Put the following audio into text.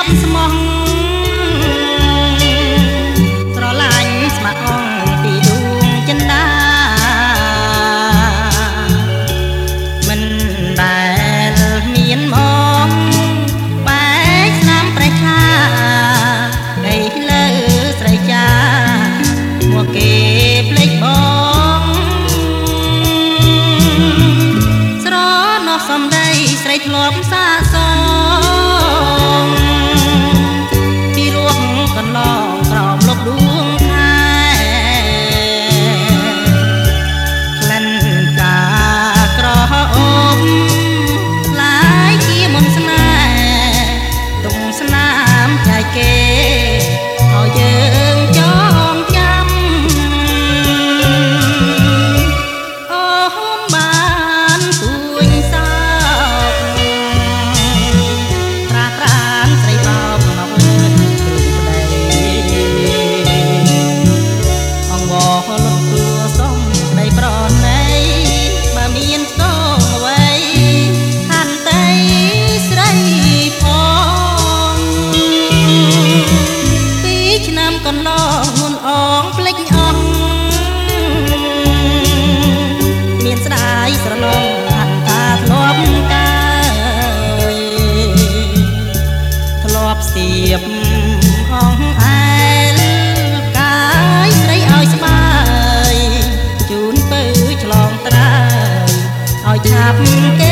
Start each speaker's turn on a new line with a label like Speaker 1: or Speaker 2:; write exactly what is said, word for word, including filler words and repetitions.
Speaker 1: ស្មោះស្រឡាញ់ស្ម័គ្រអង្គពីដួងចិន្តាមិនដែលមានមកបែកស្នាមប្រេះឆាដីលើស្រីចាមកគេភ្លេចបងស្រណោះសំដីស្រីធ្លាប់សាសងពីរោះកន្លងក្រោមលប់ដួងខែក្លិនកាក្រអូបឡាយជាមុនស្នេហ៍ទុំស្នាមចែកគេឲ្យយើងចងចាំអូនបានទួញសោកត្រាត្រានស្រីបោកមកលើទ្រូងប្តីអង្វរលំទួសុំប្តីប្រណីបើមានស្ទងអ្វីហាន់តីស្រីផងពីឆ្នាំកន្លងមុនអងភ្លេចអស់មានស្ដាយស្រឡងហាក់ថាធ្លាប់កាយធ្លាប់សៀបអងអែលកាយស្រីឲ្យស្បាយជូនពៅឆ្លងត្រើយឲ្យឆាប់គេ